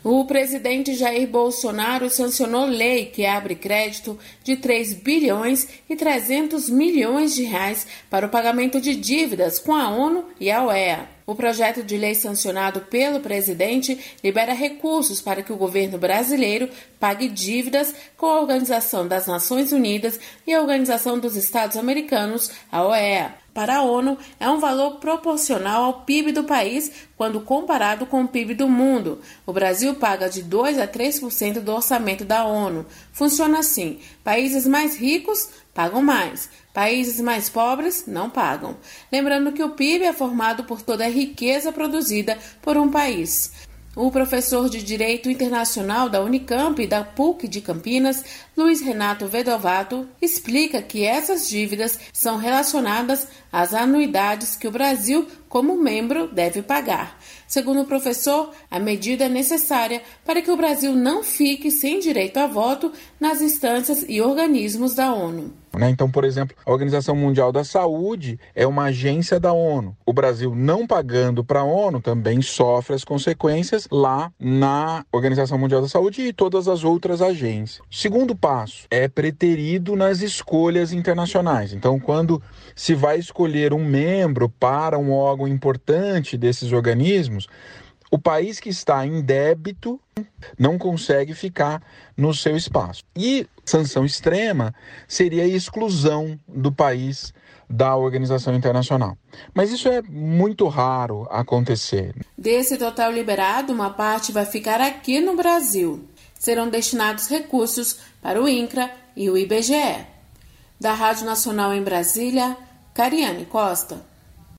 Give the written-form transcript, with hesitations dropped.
O presidente Jair Bolsonaro sancionou lei que abre crédito de 3 bilhões e 300 milhões de reais para o pagamento de dívidas com a ONU e a OEA. O projeto de lei sancionado pelo presidente libera recursos para que o governo brasileiro pague dívidas com a Organização das Nações Unidas e a Organização dos Estados Americanos, a OEA. Para a ONU, é um valor proporcional ao PIB do país quando comparado com o PIB do mundo. O Brasil paga de 2% a 3% do orçamento da ONU. Funciona assim: países mais ricos pagam mais, países mais pobres não pagam. Lembrando que o PIB é formado por toda a riqueza produzida por um país. O professor de Direito Internacional da Unicamp e da PUC de Campinas, Luiz Renato Vedovato, explica que essas dívidas são relacionadas às anuidades que o Brasil, como membro, deve pagar. Segundo o professor, a medida é necessária para que o Brasil não fique sem direito a voto nas instâncias e organismos da ONU. Então, por exemplo, a Organização Mundial da Saúde é uma agência da ONU. O Brasil não pagando para a ONU também sofre as consequências lá na Organização Mundial da Saúde e todas as outras agências. Segundo passo, é preterido nas escolhas internacionais. Então, quando se vai escolher um membro para um órgão importante desses organismos, o país que está em débito não consegue ficar no seu espaço. E sanção extrema seria a exclusão do país da organização internacional. Mas isso é muito raro acontecer. Desse total liberado, uma parte vai ficar aqui no Brasil. Serão destinados recursos para o INCRA e o IBGE. Da Rádio Nacional em Brasília, Cariane Costa.